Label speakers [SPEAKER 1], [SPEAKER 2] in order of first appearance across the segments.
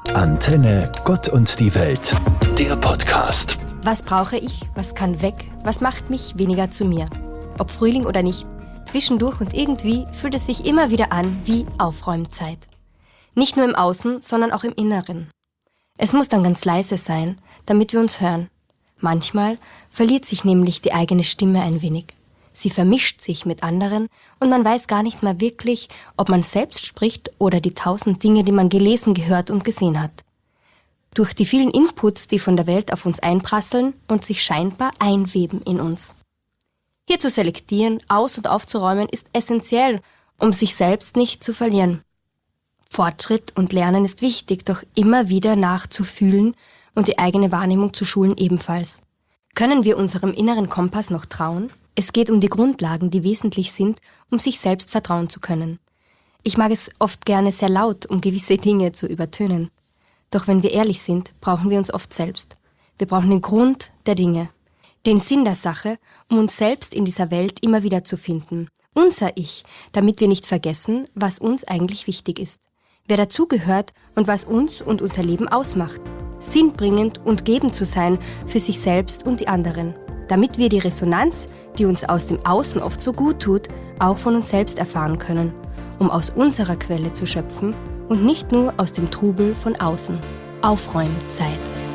[SPEAKER 1] Antenne Gott und die Welt, der Podcast.
[SPEAKER 2] Was brauche ich? Was kann weg? Was macht mich weniger zu mir? Ob Frühling oder nicht, zwischendurch und irgendwie fühlt es sich immer wieder an wie Aufräumzeit. Nicht nur im Außen, sondern auch im Inneren. Es muss dann ganz leise sein, damit wir uns hören. Manchmal verliert sich nämlich die eigene Stimme ein wenig. Sie vermischt sich mit anderen und man weiß gar nicht mehr wirklich, ob man selbst spricht oder die 1000 Dinge, die man gelesen, gehört und gesehen hat. Durch die vielen Inputs, die von der Welt auf uns einprasseln und sich scheinbar einweben in uns. Hier zu selektieren, aus- und aufzuräumen, ist essentiell, um sich selbst nicht zu verlieren. Fortschritt und Lernen ist wichtig, doch immer wieder nachzufühlen und die eigene Wahrnehmung zu schulen ebenfalls. Können wir unserem inneren Kompass noch trauen? Es geht um die Grundlagen, die wesentlich sind, um sich selbst vertrauen zu können. Ich mag es oft gerne sehr laut, um gewisse Dinge zu übertönen. Doch wenn wir ehrlich sind, brauchen wir uns oft selbst. Wir brauchen den Grund der Dinge, den Sinn der Sache, um uns selbst in dieser Welt immer wieder zu finden. Unser Ich, damit wir nicht vergessen, was uns eigentlich wichtig ist. Wer dazugehört und was uns und unser Leben ausmacht. Sinnbringend und gebend zu sein für sich selbst und die anderen. Damit wir die Resonanz, die uns aus dem Außen oft so gut tut, auch von uns selbst erfahren können, um aus unserer Quelle zu schöpfen und nicht nur aus dem Trubel von außen. Aufräumzeit.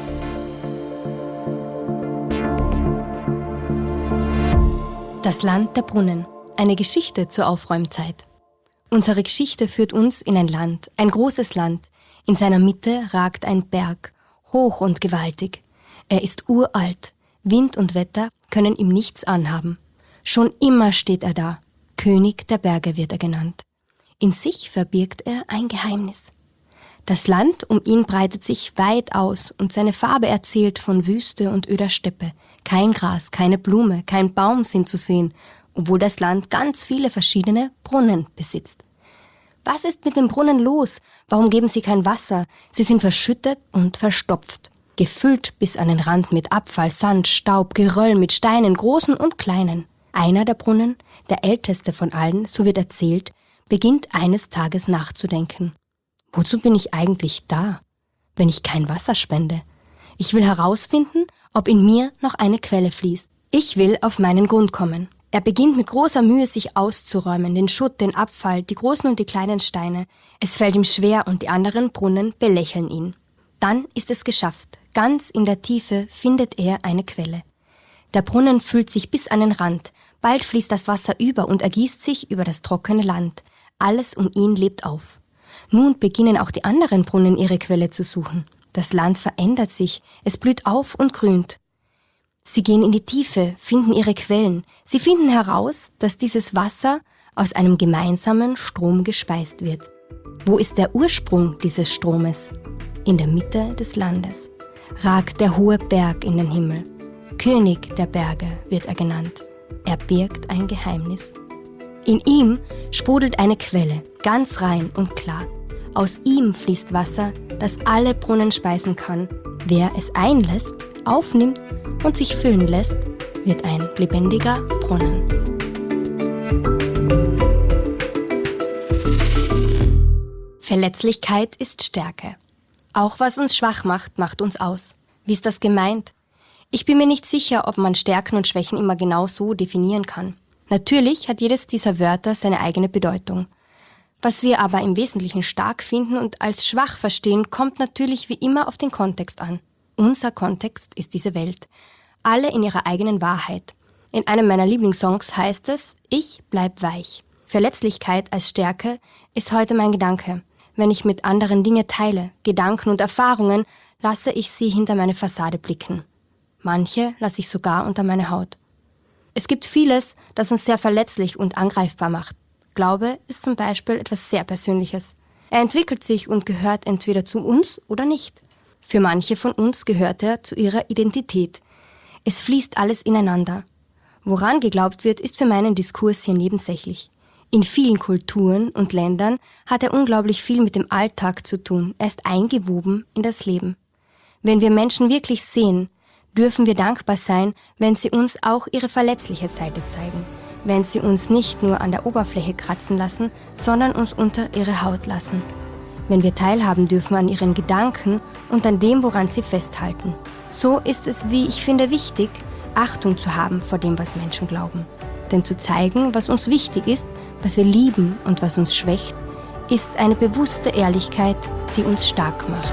[SPEAKER 2] Das Land der Brunnen. Eine Geschichte zur Aufräumzeit. Unsere Geschichte führt uns in ein Land, ein großes Land. In seiner Mitte ragt ein Berg, hoch und gewaltig. Er ist uralt. Wind und Wetter können ihm nichts anhaben. Schon immer steht er da. König der Berge wird er genannt. In sich verbirgt er ein Geheimnis. Das Land um ihn breitet sich weit aus und seine Farbe erzählt von Wüste und öder Steppe. Kein Gras, keine Blume, kein Baum sind zu sehen, obwohl das Land ganz viele verschiedene Brunnen besitzt. Was ist mit den Brunnen los? Warum geben sie kein Wasser? Sie sind verschüttet und verstopft. Gefüllt bis an den Rand mit Abfall, Sand, Staub, Geröll, mit Steinen, großen und kleinen. Einer der Brunnen, der älteste von allen, so wird erzählt, beginnt eines Tages nachzudenken. Wozu bin ich eigentlich da, wenn ich kein Wasser spende? Ich will herausfinden, ob in mir noch eine Quelle fließt. Ich will auf meinen Grund kommen. Er beginnt mit großer Mühe, sich auszuräumen, den Schutt, den Abfall, die großen und die kleinen Steine. Es fällt ihm schwer und die anderen Brunnen belächeln ihn. Dann ist es geschafft. Ganz in der Tiefe findet er eine Quelle. Der Brunnen füllt sich bis an den Rand. Bald fließt das Wasser über und ergießt sich über das trockene Land. Alles um ihn lebt auf. Nun beginnen auch die anderen Brunnen ihre Quelle zu suchen. Das Land verändert sich, es blüht auf und grünt. Sie gehen in die Tiefe, finden ihre Quellen. Sie finden heraus, dass dieses Wasser aus einem gemeinsamen Strom gespeist wird. Wo ist der Ursprung dieses Stromes? In der Mitte des Landes ragt der hohe Berg in den Himmel. König der Berge wird er genannt. Er birgt ein Geheimnis. In ihm sprudelt eine Quelle, ganz rein und klar. Aus ihm fließt Wasser, das alle Brunnen speisen kann. Wer es einlässt, aufnimmt und sich füllen lässt, wird ein lebendiger Brunnen. Verletzlichkeit ist Stärke. Auch was uns schwach macht, macht uns aus. Wie ist das gemeint? Ich bin mir nicht sicher, ob man Stärken und Schwächen immer genau so definieren kann. Natürlich hat jedes dieser Wörter seine eigene Bedeutung. Was wir aber im Wesentlichen stark finden und als schwach verstehen, kommt natürlich wie immer auf den Kontext an. Unser Kontext ist diese Welt. Alle in ihrer eigenen Wahrheit. In einem meiner Lieblingssongs heißt es, ich bleib weich. Verletzlichkeit als Stärke ist heute mein Gedanke. Wenn ich mit anderen Dinge teile, Gedanken und Erfahrungen, lasse ich sie hinter meine Fassade blicken. Manche lasse ich sogar unter meine Haut. Es gibt vieles, das uns sehr verletzlich und angreifbar macht. Glaube ist zum Beispiel etwas sehr Persönliches. Er entwickelt sich und gehört entweder zu uns oder nicht. Für manche von uns gehört er zu ihrer Identität. Es fließt alles ineinander. Woran geglaubt wird, ist für meinen Diskurs hier nebensächlich. In vielen Kulturen und Ländern hat er unglaublich viel mit dem Alltag zu tun. Er ist eingewoben in das Leben. Wenn wir Menschen wirklich sehen, dürfen wir dankbar sein, wenn sie uns auch ihre verletzliche Seite zeigen. Wenn sie uns nicht nur an der Oberfläche kratzen lassen, sondern uns unter ihre Haut lassen. wenn wir teilhaben dürfen an ihren Gedanken und an dem, woran sie festhalten. So ist es, wie ich finde, wichtig, Achtung zu haben vor dem, was Menschen glauben. Denn zu zeigen, was uns wichtig ist, was wir lieben und was uns schwächt, ist eine bewusste Ehrlichkeit, die uns stark macht.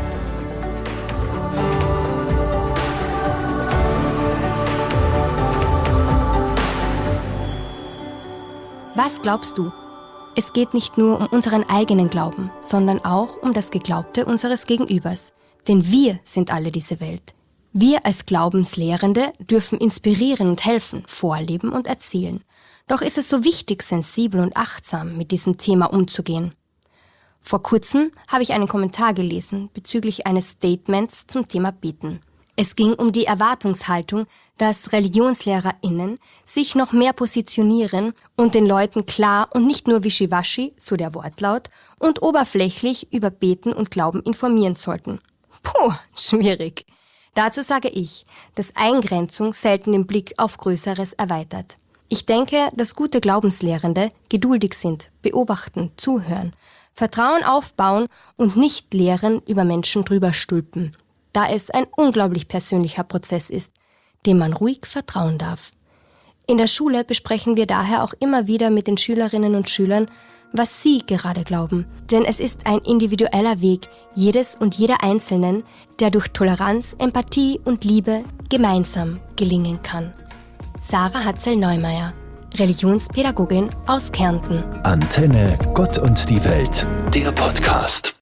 [SPEAKER 2] Was glaubst du? Es geht nicht nur um unseren eigenen Glauben, sondern auch um das Geglaubte unseres Gegenübers. Denn wir sind alle diese Welt. Wir als Glaubenslehrende dürfen inspirieren und helfen, vorleben und erzählen. Doch ist es so wichtig, sensibel und achtsam mit diesem Thema umzugehen. Vor kurzem habe ich einen Kommentar gelesen bezüglich eines Statements zum Thema Beten. Es ging um die Erwartungshaltung, dass ReligionslehrerInnen sich noch mehr positionieren und den Leuten klar und nicht nur wischiwaschi, so der Wortlaut, und oberflächlich über Beten und Glauben informieren sollten. Puh, schwierig. Dazu sage ich, dass Eingrenzung selten den Blick auf Größeres erweitert. Ich denke, dass gute Glaubenslehrende geduldig sind, beobachten, zuhören, Vertrauen aufbauen und nicht lehren über Menschen drüber stülpen, da es ein unglaublich persönlicher Prozess ist, dem man ruhig vertrauen darf. In der Schule besprechen wir daher auch immer wieder mit den Schülerinnen und Schülern, was sie gerade glauben. Denn es ist ein individueller Weg jedes und jeder Einzelnen, der durch Toleranz, Empathie und Liebe gemeinsam gelingen kann. Sarah Hatzel-Neumeier, Religionspädagogin aus Kärnten.
[SPEAKER 1] Antenne Gott und die Welt, der Podcast.